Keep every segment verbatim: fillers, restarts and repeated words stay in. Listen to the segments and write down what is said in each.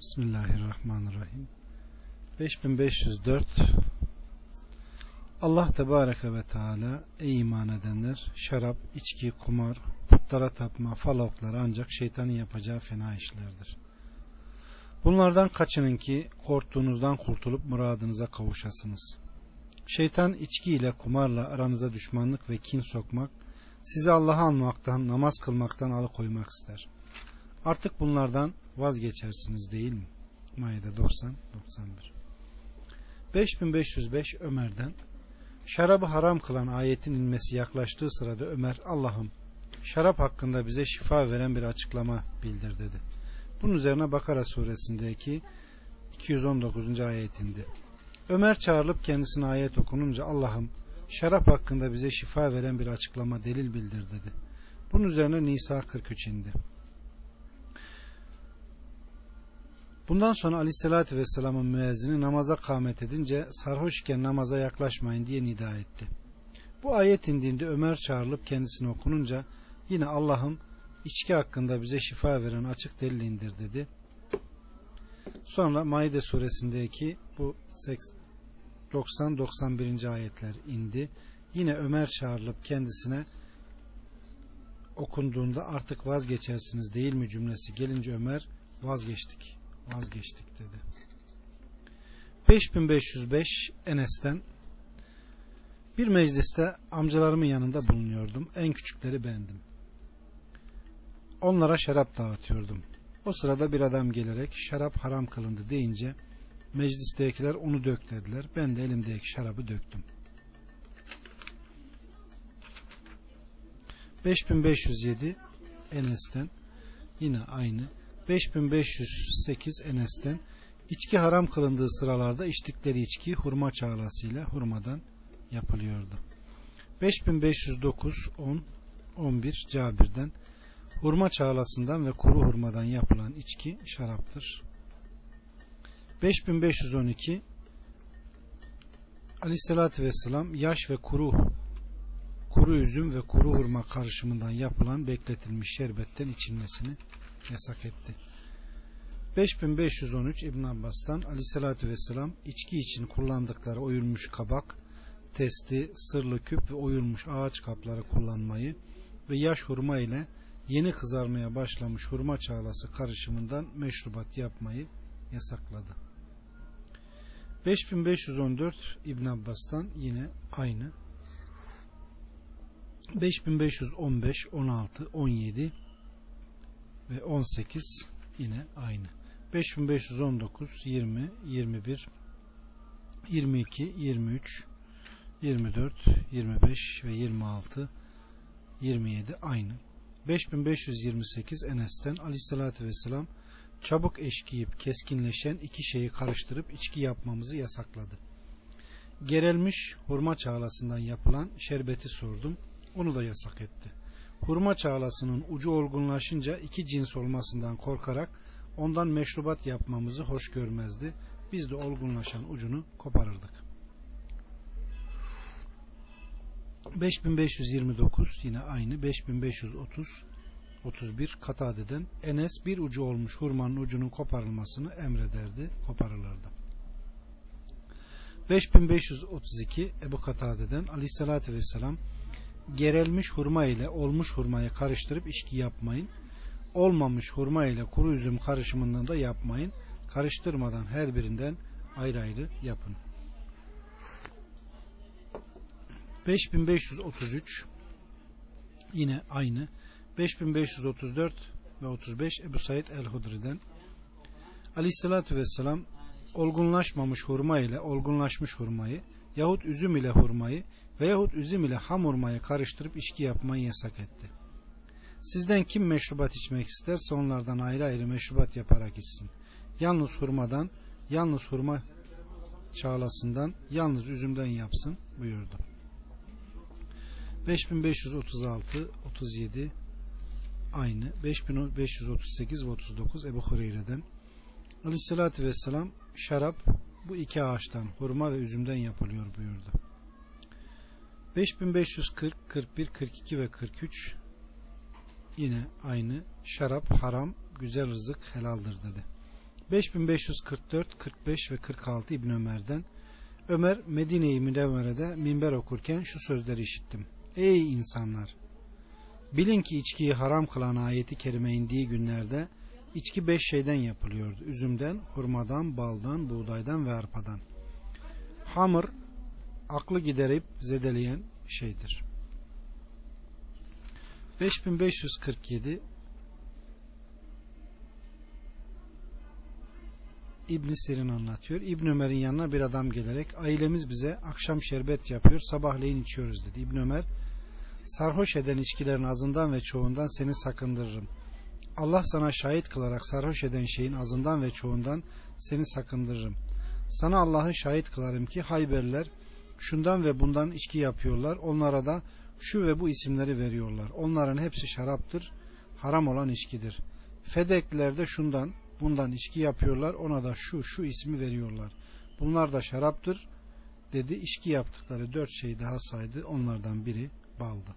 Bismillahirrahmanirrahim. beş bin beş yüz dört Allah Tebareke ve Teala: ey iman edenler, şarap, içki, kumar, putlara tapma, fal okları ancak şeytanın yapacağı fena işlerdir. Bunlardan kaçının ki korktuğunuzdan kurtulup muradınıza kavuşasınız. Şeytan içki ile kumarla aranıza düşmanlık ve kin sokmak, sizi Allah'a anmaktan, namaz kılmaktan alıkoymak ister. Artık bunlardan vazgeçersiniz değil mi? Maide doksan doksan bir. beş bin beş yüz beş Ömer'den: şarabı haram kılan ayetin inmesi yaklaştığı sırada Ömer, Allah'ım şarap hakkında bize şifa veren bir açıklama bildir dedi. Bunun üzerine Bakara suresindeki iki yüz on dokuzuncu ayet indi. Ömer çağrılıp kendisine ayet okununca, Allah'ım şarap hakkında bize şifa veren bir açıklama, delil bildir dedi. Bunun üzerine Nisa kırk üç indi. Bundan sonra Aleyhisselatü Vesselam'ın müezzini namaza kâmet edince sarhoş iken namaza yaklaşmayın diye nida etti. Bu ayet indiğinde Ömer çağrılıp kendisine okununca yine Allah'ım içki hakkında bize şifa veren açık delil indir dedi. Sonra Maide suresindeki bu doksan doksan birinci ayetler indi. Yine Ömer çağrılıp kendisine okunduğunda artık vazgeçersiniz değil mi cümlesi gelince Ömer vazgeçtik vazgeçtik dedi. beş bin beş yüz beş Enes'ten: bir mecliste amcalarımın yanında bulunuyordum. En küçükleri bendim. Onlara şarap dağıtıyordum. O sırada bir adam gelerek şarap haram kılındı deyince meclistekiler onu dök dediler. Ben de elimdeki şarabı döktüm. beş bin beş yüz yedi Enes'ten yine aynı. beş bin beş yüz sekiz Enes'ten: içki haram kılındığı sıralarda içtikleri içki hurma çağlasıyla hurmadan yapılıyordu. beş bin beş yüz dokuz on on bir Cabir'den: hurma çağlasından ve kuru hurmadan yapılan içki şaraptır. beş bin beş yüz on iki Aleyhisselatü Vesselam yaş ve kuru kuru üzüm ve kuru hurma karışımından yapılan bekletilmiş şerbetten içilmesini yasak etti. beş bin beş yüz on üç İbn Abbas'tan: Aleyhisselatü Vesselam içki için kullandıkları oyulmuş kabak, testi, sırlı küp ve oyulmuş ağaç kapları kullanmayı ve yaş hurma ile yeni kızarmaya başlamış hurma çağlası karışımından meşrubat yapmayı yasakladı. beş bin beş yüz on dört İbn Abbas'tan yine aynı. beş bin beş yüz on beş, on altı, on yedi ve on sekiz yine aynı. beş bin beş yüz on dokuz, yirmi, yirmi bir, yirmi iki, yirmi üç, yirmi dört, yirmi beş ve yirmi altı, yirmi yedi aynı. beş bin beş yüz yirmi sekiz Enes'ten: Aleyhissalatü Vesselam çabuk eşkiyip keskinleşen iki şeyi karıştırıp içki yapmamızı yasakladı. Gerelmiş hurma çağlasından yapılan şerbeti sordum. Onu da yasak etti. Hurma çağlasının ucu olgunlaşınca iki cins olmasından korkarak ondan meşrubat yapmamızı hoş görmezdi. Biz de olgunlaşan ucunu koparırdık. beş bin beş yüz yirmi dokuz yine aynı. beş bin beş yüz otuz otuz bir Katade'den: Enes bir ucu olmuş hurmanın ucunun koparılmasını emrederdi, koparılırdı. beş bin beş yüz otuz iki Ebu Katade'den: Aleyhissalatü Vesselam gerelmiş hurma ile olmuş hurmayı karıştırıp içki yapmayın. Olmamış hurma ile kuru üzüm karışımından da yapmayın. Karıştırmadan her birinden ayrı ayrı yapın. beş bin beş yüz otuz üç yine aynı. beş bin beş yüz otuz dört ve otuz beş Ebu Said el-Hudri'den: Aleyhissalatü Vesselam olgunlaşmamış hurma ile olgunlaşmış hurmayı yahut üzüm ile hurmayı veyahut üzüm ile ham hurmayı karıştırıp içki yapmayı yasak etti. Sizden kim meşrubat içmek isterse onlardan ayrı ayrı meşrubat yaparak içsin. Yalnız hurmadan, yalnız hurma çağlasından, yalnız üzümden yapsın buyurdu. beş bin beş yüz otuz altı otuz yedi aynı. beş bin beş yüz otuz sekiz ve otuz dokuz Ebu Hureyre'den: Aleyhissalatü Vesselam şarap bu iki ağaçtan, hurma ve üzümden yapılıyor buyurdu. beş bin beş yüz kırk, kırk bir, kırk iki ve kırk üç yine aynı. Şarap haram, güzel rızık helaldir dedi. beş bin beş yüz kırk dört, kırk beş ve kırk altı İbn Ömer'den. Ömer Medine-i Münevvere'de minber okurken şu sözleri işittim. Ey insanlar! Bilin ki içkiyi haram kılan ayeti kerime indiği günlerde içki beş şeyden yapılıyordu. Üzümden, hurmadan, baldan, buğdaydan ve arpadan. Hamır, aklı giderip zedeleyen şeydir. beş bin beş yüz kırk yedi İbn Sirin anlatıyor. İbn Ömer'in yanına bir adam gelerek ailemiz bize akşam şerbet yapıyor, sabahleyin içiyoruz dedi. İbn Ömer, sarhoş eden içkilerin azından ve çoğundan seni sakındırırım. Allah sana şahit kılarak sarhoş eden şeyin azından ve çoğundan seni sakındırırım. Sana Allah'ı şahit kılarım ki Hayberliler şundan ve bundan içki yapıyorlar. Onlara da şu ve bu isimleri veriyorlar. Onların hepsi şaraptır. Haram olan içkidir. Fedekliler de şundan bundan içki yapıyorlar. Ona da şu şu ismi veriyorlar. Bunlar da şaraptır dedi. İçki yaptıkları dört şey daha saydı. Onlardan biri baldı.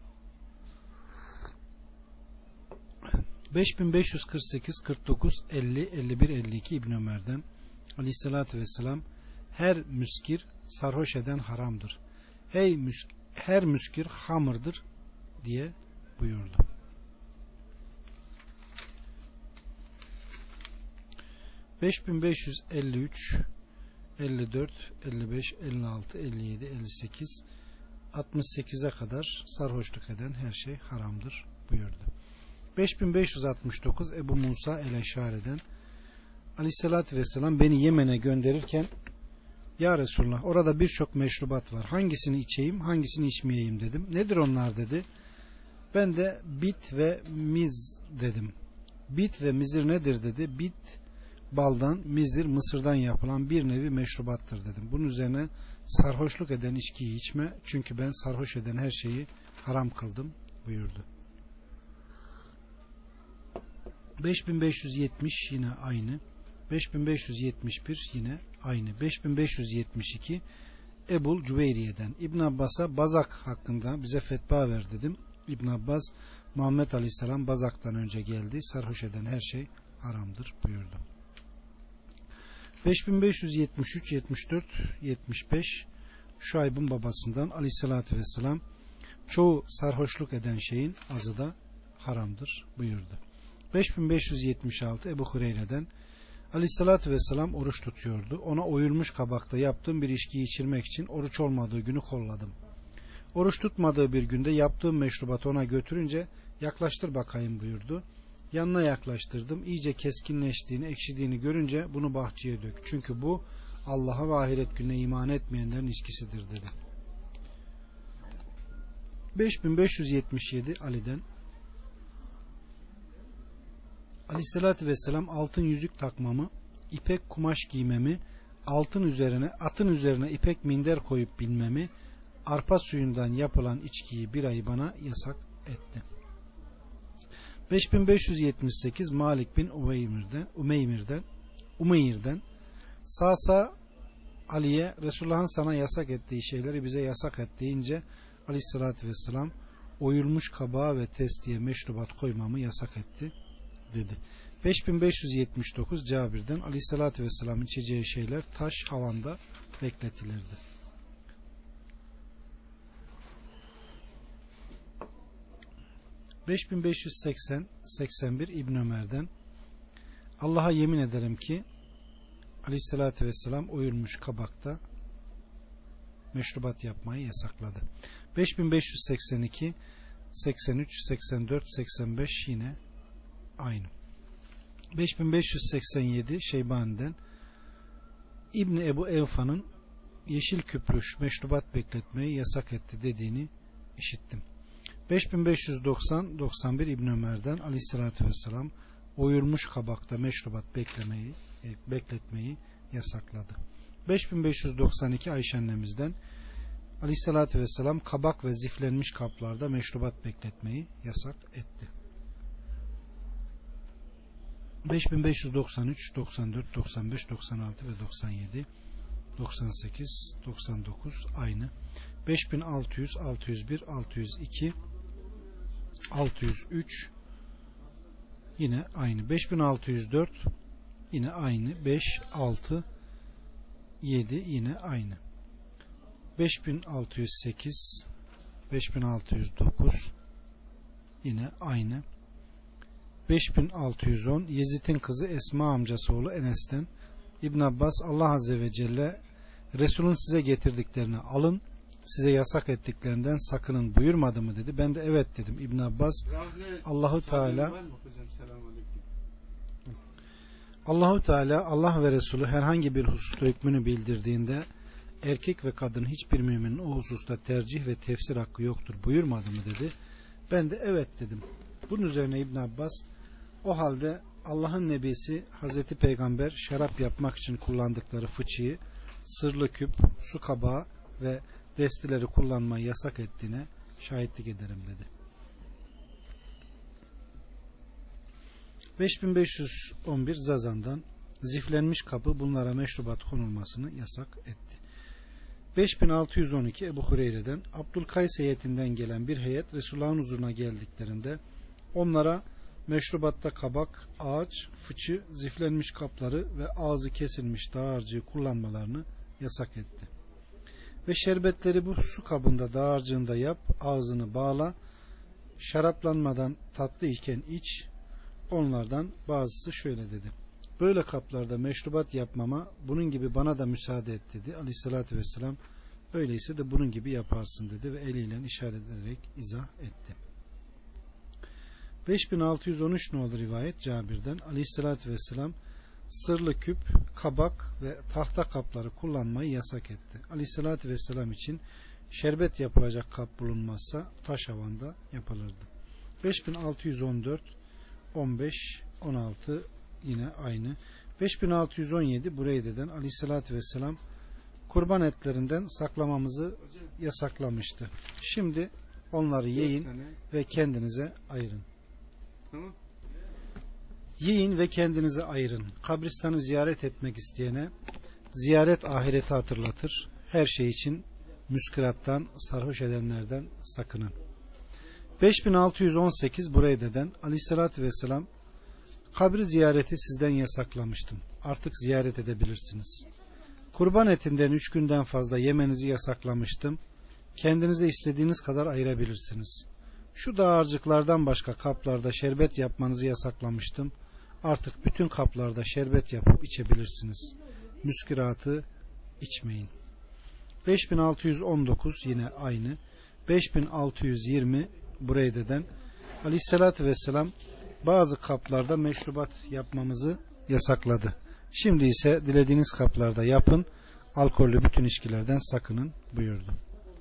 beş bin beş yüz kırk sekiz, kırk dokuz, elli, elli bir, elli iki İbn Ömer'den Aleyhisselatü Vesselam her müskir sarhoş eden haramdır. Hey müsk her müskir hamırdır diye buyurdu. beş bin beş yüz elli üç, elli dört, elli beş, elli altı, elli yedi, elli sekiz, altmış sekize kadar sarhoşluk eden her şey haramdır buyurdu. beş bin beş yüz altmış dokuz Ebu Musa el-Eşari'den Aleyhisselatü Vesselam beni Yemen'e gönderirken Ya Resulullah orada birçok meşrubat var. Hangisini içeyim, hangisini içmeyeyim dedim. Nedir onlar dedi. Ben de bit ve miz dedim. Bit ve mizir nedir dedi. Bit baldan, mizir mısırdan yapılan bir nevi meşrubattır dedim. Bunun üzerine sarhoşluk eden içkiyi içme. Çünkü ben sarhoş eden her şeyi haram kıldım buyurdu. beş bin beş yüz yetmiş yine aynı. beş bin beş yüz yetmiş bir yine aynı. beş bin beş yüz yetmiş iki Ebul Cüveyriye'den İbn Abbas'a bazak hakkında bize fetva ver dedim. İbn Abbas Muhammed Aleyhisselam bazaktan önce geldi. Sarhoş eden her şey haramdır buyurdu. beş bin beş yüz yetmiş üç, yetmiş dört, yetmiş beş Şuayb'ın babasından Aleyhisselatü Vesselam çoğu sarhoşluk eden şeyin azı da haramdır buyurdu. beş bin beş yüz yetmiş altı Ebu Hureyre'den Aleyhissalatü Vesselam oruç tutuyordu. Ona oyulmuş kabakta yaptığım bir içkiyi içirmek için oruç olmadığı günü kolladım. Oruç tutmadığı bir günde yaptığım meşrubatı ona götürünce yaklaştır bakayım buyurdu. Yanına yaklaştırdım. İyice keskinleştiğini, ekşidiğini görünce bunu bahçeye dök. Çünkü bu Allah'a ve ahiret gününe iman etmeyenlerin içkisidir dedi. beş bin beş yüz yetmiş yedi Ali'den Aleyhissalatü Vesselam altın yüzük takmamı, ipek kumaş giymemi, altın üzerine, atın üzerine ipek minder koyup binmemi, arpa suyundan yapılan içkiyi bir ay bana yasak etti. beş bin beş yüz yetmiş sekiz Malik bin Umeymir'den, Umeymir'den, Umeyr'den Sa'sa Ali'ye Resulullah'ın sana yasak ettiği şeyleri bize yasak et deyince Aleyhissalatü Vesselam oyulmuş kabağa ve testiye meşrubat koymamı yasak etti dedi. beş bin beş yüz yetmiş dokuz Cabir'den Aleyhissalatü Vesselam içeceği şeyler taş havanda bekletilirdi. beş bin beş yüz seksen seksen bir İbn Ömer'den Allah'a yemin ederim ki Aleyhissalatü Vesselam oyulmuş kabakta meşrubat yapmayı yasakladı. beş bin beş yüz seksen iki seksen üç seksen dört seksen beş yine aynı. beş bin beş yüz seksen yedi Şeybani'den İbni Ebu Evfa'nın yeşil küplüş meşrubat bekletmeyi yasak etti dediğini işittim. beş bin beş yüz doksan doksan bir İbn Ömer'den Aleyhissalatü Vesselam oyulmuş kabakta meşrubat beklemeyi bekletmeyi yasakladı. beş bin beş yüz doksan iki Ayşe annemizden Aleyhissalatü Vesselam kabak ve ziflenmiş kaplarda meşrubat bekletmeyi yasak etti. beş bin beş yüz doksan üç doksan dört doksan beş doksan altı ve doksan yedi doksan sekiz doksan dokuz aynı. beş bin altı yüz altı yüz bir altı yüz iki altı yüz üç yine aynı. beş bin altı yüz dört yine aynı. beş, altı, yedi yine aynı. beş bin altı yüz sekiz, beş bin altı yüz dokuz yine aynı. beş bin altı yüz on Yezid'in kızı Esma amcası oğlu Enes'ten İbn Abbas Allah Azze ve Celle Resul'ün size getirdiklerini alın, size yasak ettiklerinden sakının buyurmadı mı dedi. Ben de evet dedim. İbn Abbas Allahu Teala Allahu Teala Allah ve Resulü herhangi bir hususta hükmünü bildirdiğinde erkek ve kadın hiçbir müminin o hususta tercih ve tefsir hakkı yoktur buyurmadı mı dedi. Ben de evet dedim. Bunun üzerine İbn Abbas o halde Allah'ın Nebisi Hazreti Peygamber şarap yapmak için kullandıkları fıçıyı, sırlı küp, su kabağı ve destileri kullanmayı yasak ettiğine şahitlik ederim dedi. beş bin beş yüz on bir Zazan'dan ziflenmiş kapı bunlara meşrubat konulmasını yasak etti. beş bin altı yüz on iki Ebu Hureyre'den Abdülkays heyetinden gelen bir heyet Resulullah'ın huzuruna geldiklerinde onlara meşrubatta kabak, ağaç, fıçı, ziflenmiş kapları ve ağzı kesilmiş dağarcığı kullanmalarını yasak etti. Ve şerbetleri bu su kabında dağarcığında yap, ağzını bağla, şaraplanmadan tatlı iken iç. Onlardan bazısı şöyle dedi. Böyle kaplarda meşrubat yapmama bunun gibi bana da müsaade et dedi. Aleyhissalatü vesselam öyleyse de bunun gibi yaparsın dedi ve eliyle işaret ederek izah etti. beş bin altı yüz on üç nolu rivayet Cabir'den Aleyhissalatü vesselam sırlı küp, kabak ve tahta kapları kullanmayı yasak etti. Aleyhissalatü vesselam için şerbet yapılacak kap bulunmazsa taş havanda yapılırdı. beş bin altı yüz on dört, on beş, on altı yine aynı. beş bin altı yüz on yedi Bureyde'den Aleyhissalatü vesselam kurban etlerinden saklamamızı yasaklamıştı. Şimdi onları yiyin ve kendinize ayırın. Tamam. Yiyin ve kendinize ayırın. Kabristanı ziyaret etmek isteyene ziyaret ahireti hatırlatır. Her şey için müskirattan, sarhoş edenlerden sakının. beş bin altı yüz on sekiz Bureyde'den Aleyhissalatü vesselam kabri ziyareti sizden yasaklamıştım. Artık ziyaret edebilirsiniz. Kurban etinden üç günden fazla yemenizi yasaklamıştım. Kendinize istediğiniz kadar ayırabilirsiniz. Şu dağarcıklardan başka kaplarda şerbet yapmanızı yasaklamıştım. Artık bütün kaplarda şerbet yapıp içebilirsiniz. Müskiratı içmeyin. beş bin altı yüz on dokuz yine aynı. beş bin altı yüz yirmi Bureyde'den Aleyhissalatü vesselam bazı kaplarda meşrubat yapmamızı yasakladı. Şimdi ise dilediğiniz kaplarda yapın, alkollü bütün içkilerden sakının buyurdu.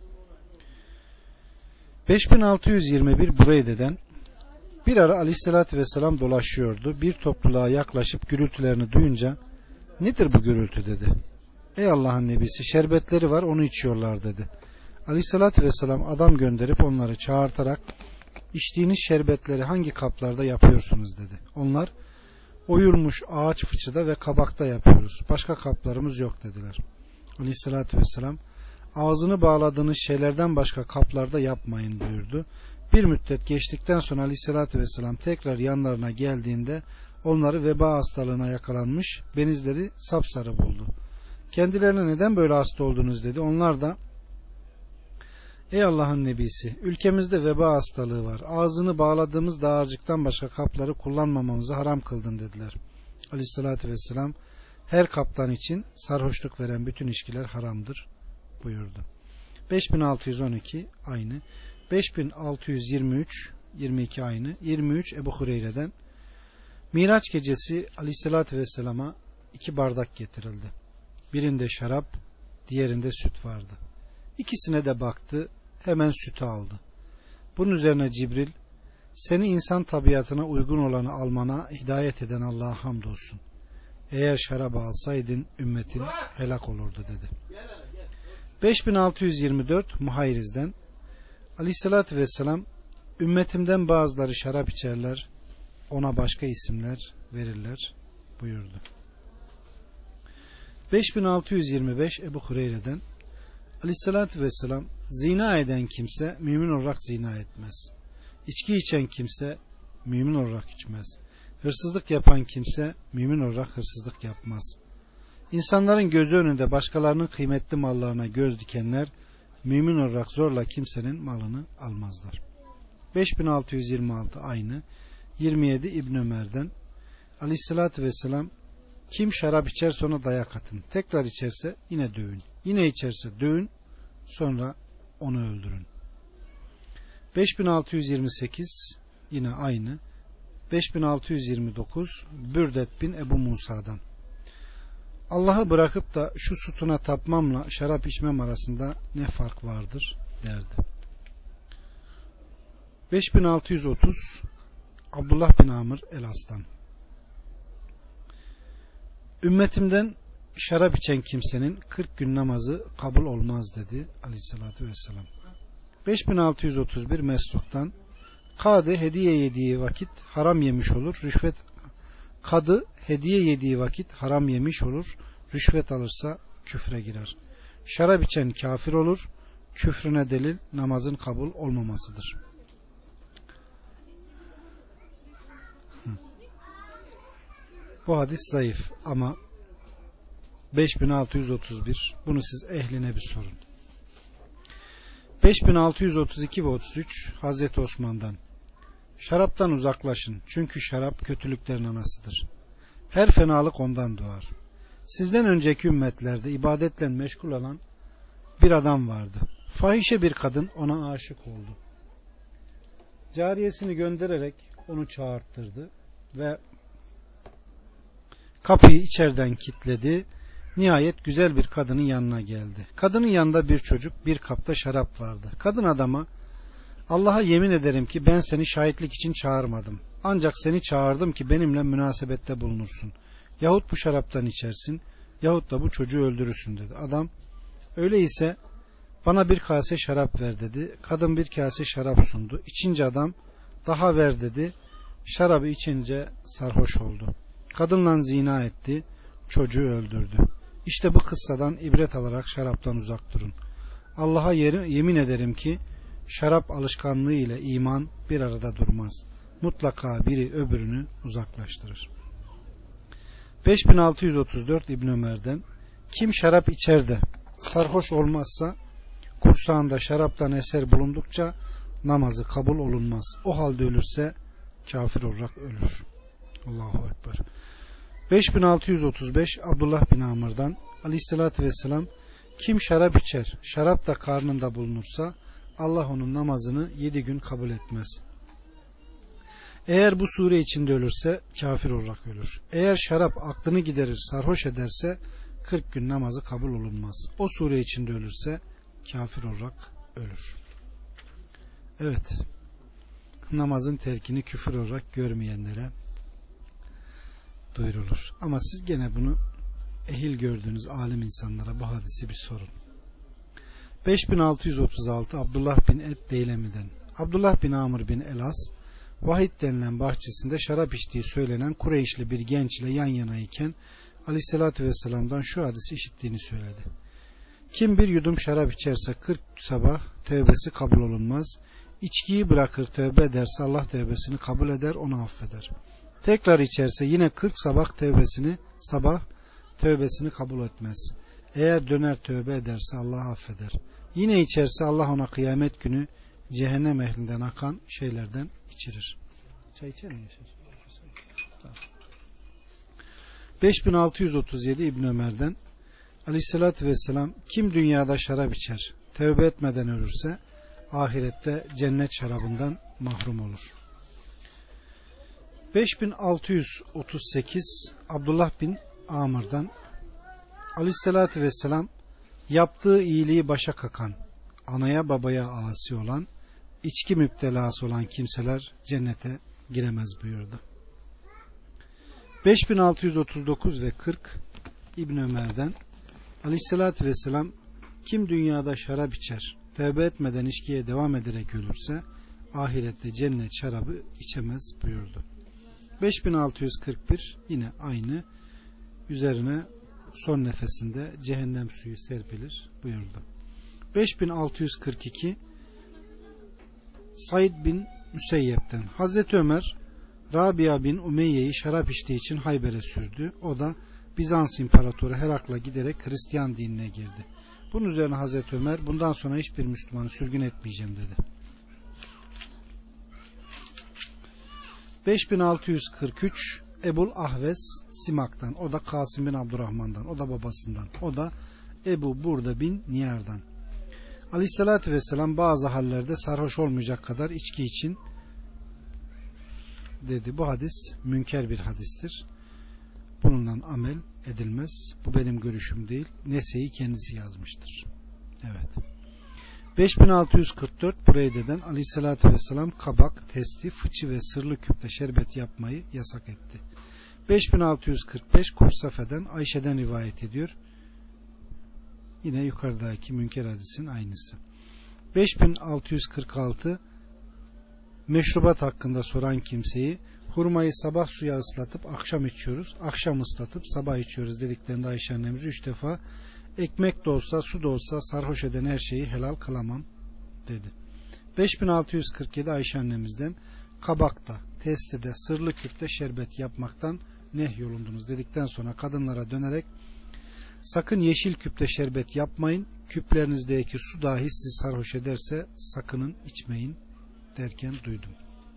beş bin altı yüz yirmi bir Bureyde'den bir ara Aleyhissalatü vesselam dolaşıyordu. Bir topluluğa yaklaşıp gürültülerini duyunca nedir bu gürültü dedi. Ey Allah'ın nebisi şerbetleri var onu içiyorlar dedi. Aleyhissalatü vesselam adam gönderip onları çağırtarak içtiğiniz şerbetleri hangi kaplarda yapıyorsunuz dedi. Onlar oyulmuş ağaç fıçıda ve kabakta yapıyoruz. Başka kaplarımız yok dediler. Aleyhissalatü vesselam ağzını bağladığınız şeylerden başka kaplarda yapmayın buyurdu. Bir müddet geçtikten sonra Aleyhissalatü vesselam tekrar yanlarına geldiğinde onları veba hastalığına yakalanmış, benizleri sapsarı buldu. Kendilerine neden böyle hasta oldunuz dedi. Onlar da ey Allah'ın nebisi ülkemizde veba hastalığı var. Ağzını bağladığımız dağarcıktan başka kapları kullanmamamızı haram kıldın dediler. Aleyhissalatü vesselam her kaplan için sarhoşluk veren bütün içkiler haramdır buyurdu. beş bin altı yüz on iki aynı. beş bin altı yüz yirmi üç yirmi iki aynı. yirmi üç Ebu Hureyre'den Miraç gecesi Aleyhissalatü vesselama iki bardak getirildi. Birinde şarap, diğerinde süt vardı. İkisine de baktı, hemen sütü aldı. Bunun üzerine Cibril, seni insan tabiatına uygun olanı almana hidayet eden Allah'a hamdolsun. Eğer şarabı alsaydın ümmetin helak olurdu dedi. beş bin altı yüz yirmi dört Muhayriz'den Aleyhissalatü vesselam ümmetimden bazıları şarap içerler, ona başka isimler verirler buyurdu. beş bin altı yüz yirmi beş Ebu Hureyre'den Aleyhissalatü vesselam zina eden kimse mümin olarak zina etmez. İçki içen kimse mümin olarak içmez. Hırsızlık yapan kimse mümin olarak hırsızlık yapmaz. İnsanların gözü önünde başkalarının kıymetli mallarına göz dikenler mümin olarak zorla kimsenin malını almazlar. beş bin altı yüz yirmi altı aynı. yirmi yedi İbn Ömer'den Aleyhissalatü vesselam, kim şarap içer sonra dayak atın. Tekrar içerse yine dövün. Yine içerse dövün, sonra onu öldürün. beş bin altı yüz yirmi sekiz yine aynı. beş bin altı yüz yirmi dokuz Bürdet bin Ebu Musa'dan, Allah'ı bırakıp da şu sütuna tapmamla şarap içmem arasında ne fark vardır derdi. beş bin altı yüz otuz Abdullah bin Amr el-As'tan, ümmetimden şarap içen kimsenin kırk gün namazı kabul olmaz dedi Aleyhissalatü vesselam. beş bin altı yüz otuz bir Mesruk'tan, kadı hediye yediği vakit haram yemiş olur, rüşvet kadı hediye yediği vakit haram yemiş olur, rüşvet alırsa küfre girer. Şarap içen kafir olur, küfrüne delil namazın kabul olmamasıdır. Bu hadis zayıf ama beş bin altı yüz otuz bir, bunu siz ehline bir sorun. beş bin altı yüz otuz iki ve otuz üç Hazreti Osman'dan, şaraptan uzaklaşın çünkü şarap kötülüklerin anasıdır. Her fenalık ondan doğar. Sizden önceki ümmetlerde ibadetle meşgul olan bir adam vardı. Fahişe bir kadın ona aşık oldu. Cariyesini göndererek onu çağırttırdı ve kapıyı içeriden kilitledi. Nihayet güzel bir kadının yanına geldi. Kadının yanında bir çocuk, bir kapta şarap vardı. Kadın adama, Allah'a yemin ederim ki ben seni şahitlik için çağırmadım. Ancak seni çağırdım ki benimle münasebette bulunursun. Yahut bu şaraptan içersin, yahut da bu çocuğu öldürürsün dedi. Adam, öyleyse bana bir kase şarap ver dedi. Kadın bir kase şarap sundu. İçince adam, daha ver dedi. Şarabı içince sarhoş oldu. Kadınla zina etti, çocuğu öldürdü. İşte bu kıssadan ibret alarak şaraptan uzak durun. Allah'a yemin ederim ki şarap alışkanlığı ile iman bir arada durmaz. Mutlaka biri öbürünü uzaklaştırır. beş bin altı yüz otuz dört İbn Ömer'den, kim şarap içer de sarhoş olmazsa kursağında şaraptan eser bulundukça namazı kabul olunmaz. O halde ölürse kafir olarak ölür. Allahu Ekber. beş bin altı yüz otuz beş Abdullah bin Amr'dan, Aleyhissalatü vesselam, kim şarap içer, şarap da karnında bulunursa Allah onun namazını yedi gün kabul etmez. Eğer bu sure içinde ölürse kafir olarak ölür. Eğer şarap aklını giderir, sarhoş ederse kırk gün namazı kabul olunmaz. O sure içinde ölürse kafir olarak ölür. Evet, namazın terkini küfür olarak görmeyenlere duyurulur. Ama siz gene bunu ehil gördüğünüz alim insanlara bu hadisi bir sorun. beş bin altı yüz otuz altı Abdullah bin Et Deylemi'den, Abdullah bin Amr bin El-As, Vahid denilen bahçesinde şarap içtiği söylenen Kureyşli bir genç ile yan yanayken Aleyhisselatü Vesselam'dan şu hadisi işittiğini söyledi. Kim bir yudum şarap içerse kırk sabah tövbesi kabul olunmaz. İçkiyi bırakır tövbe ederse Allah tövbesini kabul eder, onu affeder. Tekrar içerse yine kırk sabah tövbesini sabah tövbesini kabul etmez. Eğer döner tövbe ederse Allah affeder. Yine içerse Allah ona kıyamet günü cehennem ehlinden akan şeylerden içirir. Çay içer mi? Tamam. beş bin altı yüz otuz yedi İbn Ömer'den, Aleyhissalatü vesselam, kim dünyada şarap içer, tövbe etmeden ölürse ahirette cennet şarabından mahrum olur. beş bin altı yüz otuz sekiz Abdullah bin Amr'dan, Aleyhissalatü vesselam, yaptığı iyiliği başa kakan, anaya babaya asi olan, içki müptelası olan kimseler cennete giremez buyurdu. beş bin altı yüz otuz dokuz ve kırk İbn Ömer'den, Aleyhissalatü vesselam, kim dünyada şarap içer, tövbe etmeden içkiye devam ederek ölürse ahirette cennet şarabı içemez buyurdu. beş bin altı yüz kırk bir yine aynı, üzerine son nefesinde cehennem suyu serpilir buyurdu. beş bin altı yüz kırk iki Said bin Müseyyep'ten, Hazreti Ömer Rabia bin Umeyye'yi şarap içtiği için Hayber'e sürdü. O da Bizans İmparatoru Herakl'a giderek Hristiyan dinine girdi. Bunun üzerine Hazreti Ömer bundan sonra hiçbir Müslümanı sürgün etmeyeceğim dedi. beş bin altı yüz kırk üç Ebul Ahves Simak'tan, o da Kasım bin Abdurrahman'dan, o da babasından, o da Ebu Burda bin Niyar'dan. Aleyhissalatü vesselam bazı hallerde sarhoş olmayacak kadar içki için dedi. Bu hadis münker bir hadistir. Bununla amel edilmez. Bu benim görüşüm değil. Nese'yi kendisi yazmıştır. Evet. beş bin altı yüz kırk dört Bureyde'den Aleyhissalatü vesselam kabak, testi, fıçı ve sırlı küpte şerbet yapmayı yasak etti. beş bin altı yüz kırk beş Kursafe'den Ayşe'den rivayet ediyor. Yine yukarıdaki münker hadisin aynısı. beş bin altı yüz kırk altı Meşrubat hakkında soran kimseyi, hurmayı sabah suya ıslatıp akşam içiyoruz, akşam ıslatıp sabah içiyoruz dediklerinde Ayşe annemiz üç defa ekmek de olsa su da olsa sarhoş eden her şeyi helal kılamam dedi. beş bin altı yüz kırk yedi Ayşe annemizden kabakta, testide, sırlı küpte şerbet yapmaktan nehyolundunuz dedikten sonra kadınlara dönerek sakın yeşil küpte şerbet yapmayın, küplerinizdeki su dahi sizi sarhoş ederse sakının içmeyin derken duydum.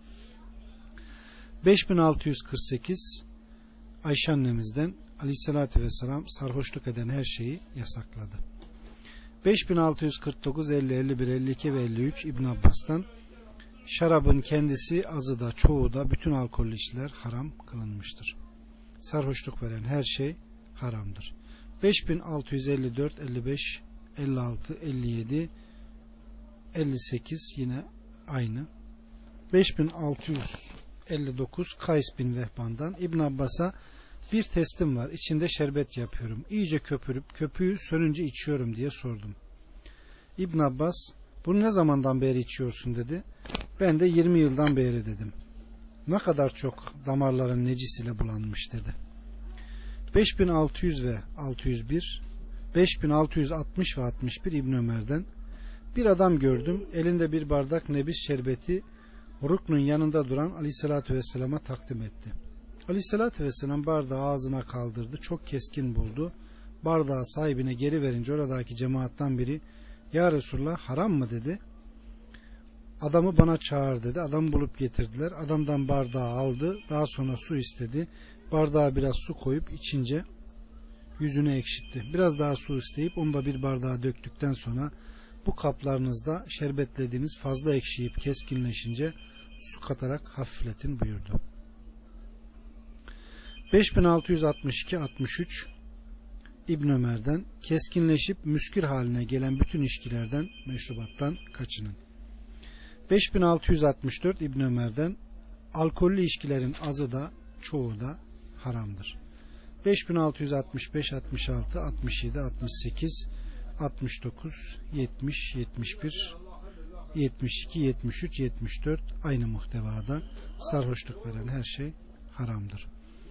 beş bin altı yüz kırk sekiz Ayşe annemizden Aleyhissalatü vesselam sarhoşluk eden her şeyi yasakladı. beş bin altı yüz kırk dokuz, elli, elli bir, elli iki ve elli üç İbn Abbas'tan şarabın kendisi, azı da çoğu da bütün alkollü içkiler haram kılınmıştır. Sarhoşluk veren her şey haramdır. beş bin altı yüz elli dört, elli beş, elli altı, elli yedi, elli sekiz yine aynı. beş bin altı yüz elli dokuz Kays bin Vehban'dan İbn Abbas'a bir testim var, içinde şerbet yapıyorum, İyice köpürüp köpüğü sönünce içiyorum diye sordum. İbn Abbas bunu ne zamandan beri içiyorsun dedi. Ben de yirmi yıldan beri dedim. Ne kadar çok damarların necis ile bulanmış dedi. beş bin altı yüz ve altı yüz bir, beş bin altı yüz altmış ve altmış bir İbn Ömer'den bir adam gördüm, elinde bir bardak nebis şerbeti Ruknun yanında duran Aleyhisselatü Vesselam'a takdim etti. Aleyhisselatü Vesselam bardağı ağzına kaldırdı, çok keskin buldu. Bardağı sahibine geri verince oradaki cemaattan biri ya Resulullah haram mı dedi. Adamı bana çağır dedi. Adamı bulup getirdiler. Adamdan bardağı aldı. Daha sonra su istedi. Bardağa biraz su koyup içince yüzünü ekşitti. Biraz daha su isteyip onu da bir bardağa döktükten sonra bu kaplarınızda şerbetlediğiniz fazla ekşiyip keskinleşince su katarak hafifletin buyurdu. beş bin altı yüz altmış iki altmış üç İbn Ömer'den keskinleşip müskir haline gelen bütün içkilerden, meşrubattan kaçının. beş bin altı yüz altmış dört İbn Ömer'den alkollü içkilerin azı da çoğu da haramdır. beş bin altı yüz altmış beş, altmış altı, altmış yedi, altmış sekiz, altmış dokuz, yetmiş, yetmiş bir, yetmiş iki, yetmiş üç, yetmiş dört aynı muhtevada sarhoşluk veren her şey haramdır.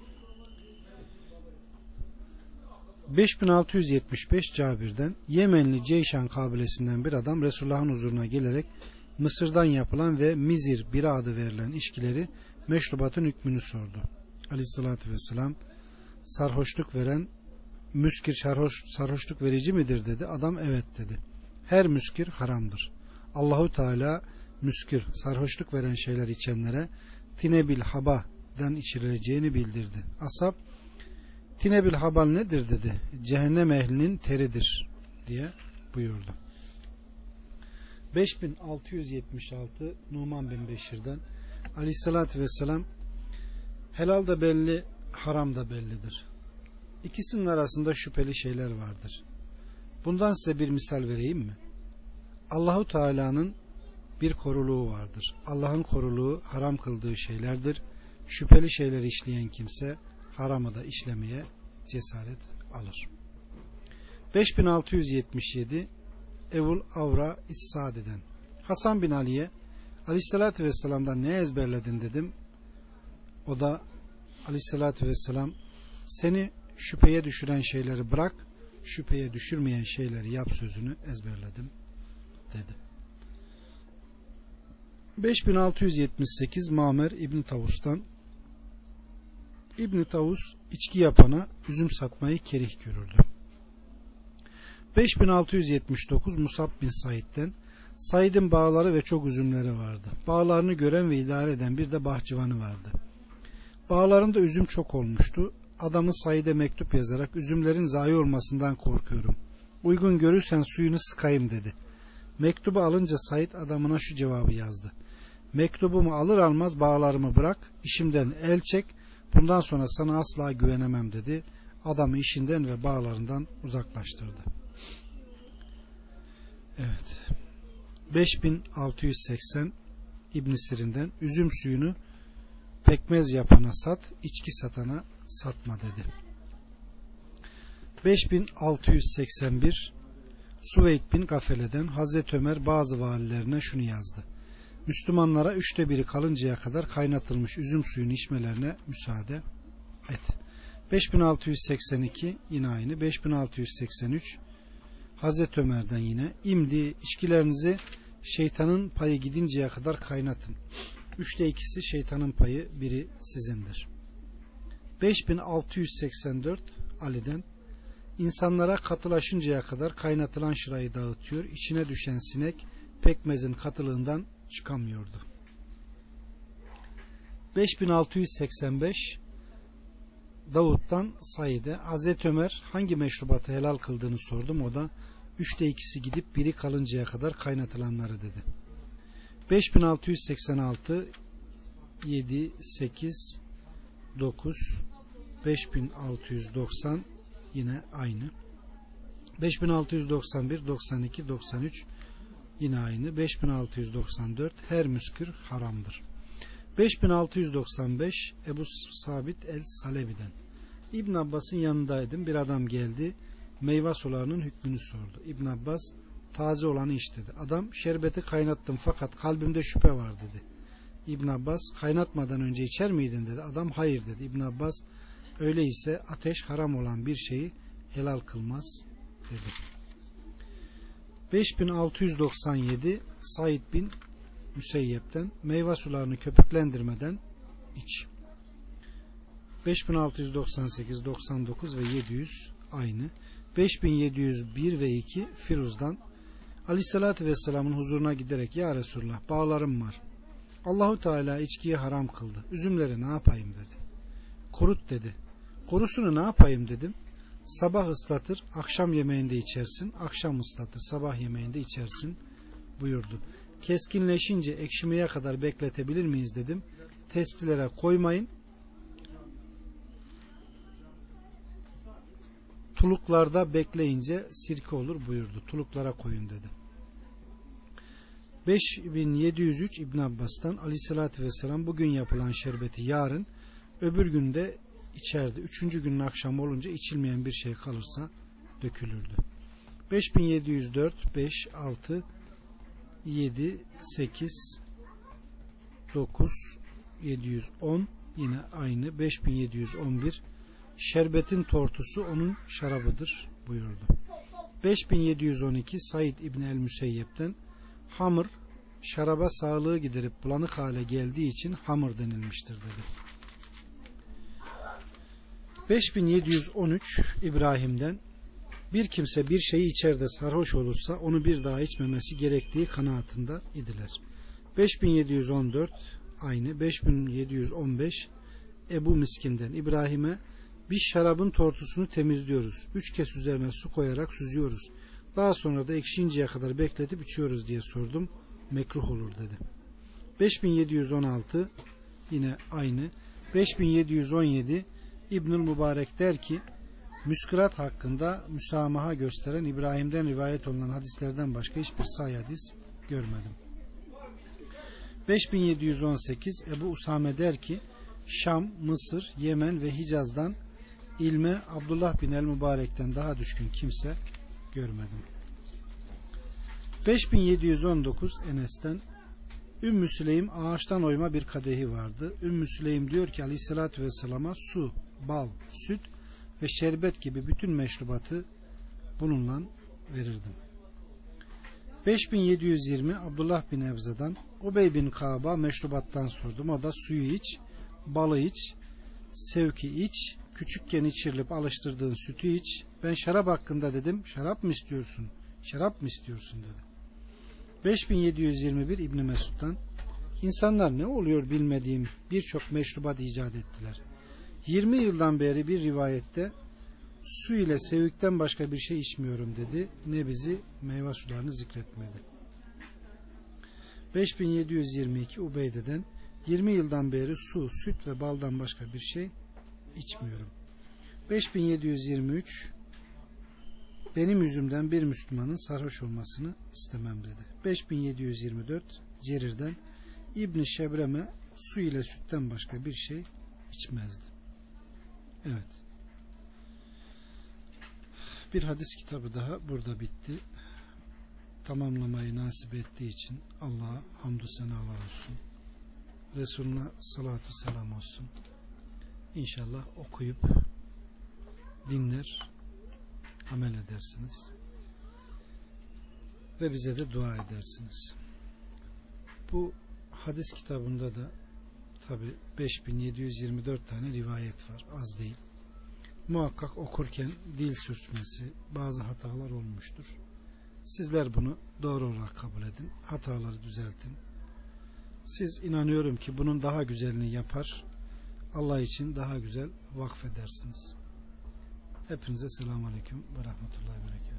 beş bin altı yüz yetmiş beş Cabir'den Yemenli Ceyşan kabilesinden bir adam Resulullah'ın huzuruna gelerek Mısır'dan yapılan ve mizir bira adı verilen içkileri meşrubatın hükmünü sordu. Aleyhissalatü vesselam sarhoşluk veren müskir sarhoş, sarhoşluk verici midir dedi. Adam evet dedi. Her müskir haramdır. Allahu Teala müskir sarhoşluk veren şeyler içenlere tinebil habadan içirileceğini bildirdi. Ashab tinebil habal nedir dedi. Cehennem ehlinin teridir diye buyurdu. beş bin altı yüz yetmiş altı Numan bin Beşir'den Aleyhissalatü vesselam helal da belli, haram da bellidir. İkisinin arasında şüpheli şeyler vardır. Bundan size bir misal vereyim mi? Allahu Teala'nın bir koruluğu vardır. Allah'ın koruluğu haram kıldığı şeylerdir. Şüpheli şeyler işleyen kimse haramı da işlemeye cesaret alır. beş bin altı yüz yetmiş yedi Evul Avra İs-Sadi'den Hasan bin Ali'ye Aleyhissalatü Vesselam'dan ne ezberledin dedim. O da Aleyhissalatü Vesselam seni şüpheye düşüren şeyleri bırak, şüpheye düşürmeyen şeyleri yap sözünü ezberledim dedi. beş bin altı yüz yetmiş sekiz Mamer İbn Tavus'tan İbn Tavus içki yapana üzüm satmayı kerih görürdü. beş bin altı yüz yetmiş dokuz Musab bin Said'den, Said'in bağları ve çok üzümleri vardı. Bağlarını gören ve idare eden bir de bahçıvanı vardı. Bağlarında üzüm çok olmuştu. Adamı Said'e mektup yazarak üzümlerin zayi olmasından korkuyorum. Uygun görürsen suyunu sıkayım dedi. Mektubu alınca Said adamına şu cevabı yazdı. Mektubumu alır almaz bağlarımı bırak, işimden el çek, bundan sonra sana asla güvenemem dedi. Adamı işinden ve bağlarından uzaklaştırdı. Evet. beş bin altı yüz seksen İbn Sirin'den, üzüm suyunu pekmez yapana sat, içki satana satma dedi. beş bin altı yüz seksen bir Suveyd bin Gafele'den, Hazreti Ömer bazı valilerine şunu yazdı. Müslümanlara üçte biri kalıncaya kadar kaynatılmış üzüm suyunu içmelerine müsaade et. beş bin altı yüz seksen iki yine aynı. beş bin altı yüz seksen üç Hazreti Ömer'den yine, imdi içkilerinizi şeytanın payı gidinceye kadar kaynatın. Üçte ikisi şeytanın payı, biri sizindir. beş bin altı yüz seksen dört Ali'den, insanlara katılaşıncaya kadar kaynatılan şırayı dağıtıyor, içine düşen sinek pekmezin katılığından çıkamıyordu. beş bin altı yüz seksen beş Davud'dan Said'e, Hazreti Ömer hangi meşrubatı helal kıldığını sordum. O da üçte ikisi gidip biri kalıncaya kadar kaynatılanları dedi. beş bin altı yüz seksen altı yedi, sekiz, dokuz beş bin altı yüz doksan yine aynı. beş bin altı yüz doksan bir, doksan iki, doksan üç yine aynı. beş bin altı yüz doksan dört her müskür haramdır. beş bin altı yüz doksan beş Ebu Sabit el-Salebi'den, İbn Abbas'ın yanındaydım. Bir adam geldi. Meyve sularının hükmünü sordu. İbn Abbas, taze olanı iç dedi. Adam, şerbeti kaynattım fakat kalbimde şüphe var dedi. İbn Abbas, kaynatmadan önce içer miydin dedi. Adam, hayır dedi. İbn Abbas, öyleyse ateş haram olan bir şeyi helal kılmaz dedi. beş bin altı yüz doksan yedi Said bin Müseyyep'ten, meyve sularını köpüklendirmeden iç. beş bin altı yüz doksan sekiz, doksan dokuz ve yedi yüz aynı. beş bin yedi yüz bir ve iki Firuz'dan, Aleyhisselatü Vesselam'ın huzuruna giderek, ya Resulullah, bağlarım var. Allahu Teala içkiyi haram kıldı. Üzümleri ne yapayım dedi. Kurut dedi. Kurusunu ne yapayım dedim. Sabah ıslatır, akşam yemeğinde içersin. Akşam ıslatır, sabah yemeğinde içersin buyurdu. Keskinleşince ekşimeye kadar bekletebilir miyiz dedim. Testilere koymayın. Tuluklarda bekleyince sirke olur buyurdu. Tuluklara koyun dedi. beş bin yedi yüz üç İbn Abbas'tan, Aleyhisselatü Vesselam bugün yapılan şerbeti yarın, öbür günde içerdi. Üçüncü günün akşamı olunca içilmeyen bir şey kalırsa dökülürdü. beş bin yedi yüz dört, beş, altı, yedi, sekiz, dokuz, yedi yüz on yine aynı. beş bin yedi yüz on bir şerbetin tortusu onun şarabıdır buyurdu. beş bin yedi yüz on iki Said İbni el-Müseyyep'ten, hamur şaraba sağlığı giderip bulanık hale geldiği için hamur denilmiştir dedi. beş bin yedi yüz on üç İbrahim'den, bir kimse bir şeyi içer de sarhoş olursa onu bir daha içmemesi gerektiği kanaatinde idiler. beş bin yedi yüz on dört aynı. beş bin yedi yüz on beş Ebu Miskin'den, İbrahim'e, biz şarabın tortusunu temizliyoruz. Üç kez üzerine su koyarak süzüyoruz. Daha sonra da ekşinceye kadar bekletip içiyoruz diye sordum. Mekruh olur dedi. beş bin yedi yüz on altı yine aynı. beş bin yedi yüz on yedi İbnül Mübarek der ki, müskürat hakkında müsamaha gösteren İbrahim'den rivayet olunan hadislerden başka hiçbir sahih hadis görmedim. beş bin yedi yüz on sekiz Ebu Usame der ki, Şam, Mısır, Yemen ve Hicaz'dan ilme Abdullah bin el-Mübarek'ten daha düşkün kimse görmedim. beş bin yedi yüz on dokuz Enes'ten, Ümmü Süleym ağaçtan oyma bir kadehi vardı. Ümmü Süleym diyor ki, Aleyhisselatü Vesselam'a su, bal, süt ve şerbet gibi bütün meşrubatı bununla verirdim. beş bin yedi yüz yirmi Abdullah bin Evza'dan, Ubey bin Kaab'a meşrubattan sordum. O da suyu iç, balı iç, sevki iç, küçükken içirilip alıştırdığın sütü iç. Ben şarap hakkında dedim, şarap mı istiyorsun? Şarap mı istiyorsun dedi. beş bin yedi yüz yirmi bir İbn Mesud'dan, insanlar ne oluyor bilmediğim birçok meşrubat icat ettiler. yirmi yıldan beri bir rivayette su ile sevkten başka bir şey içmiyorum dedi. Ne bizi meyve sularını zikretmedi. beş bin yedi yüz yirmi iki Ubeyde'den, yirmi yıldan beri su, süt ve baldan başka bir şey içmiyorum. beş bin yedi yüz yirmi üç benim yüzümden bir Müslümanın sarhoş olmasını istemem dedi. beş bin yedi yüz yirmi dört Cerir'den, İbn Şebreme su ile sütten başka bir şey içmezdi. Evet. Bir hadis kitabı daha burada bitti. Tamamlamayı nasip ettiği için Allah'a hamdü senalar olsun. Resulüne salatu selam olsun. İnşallah okuyup dinler, amel edersiniz ve bize de dua edersiniz. Bu hadis kitabında da tabi beş bin yedi yüz yirmi dört tane rivayet var, az değil. Muhakkak okurken dil sürçmesi, bazı hatalar olmuştur. Sizler bunu doğru olarak kabul edin, hataları düzeltin. Siz, inanıyorum ki bunun daha güzelini yapar, Allah için daha güzel vakfedersiniz. Hepinize selamun aleyküm ve rahmetullahi ve berekatuhu.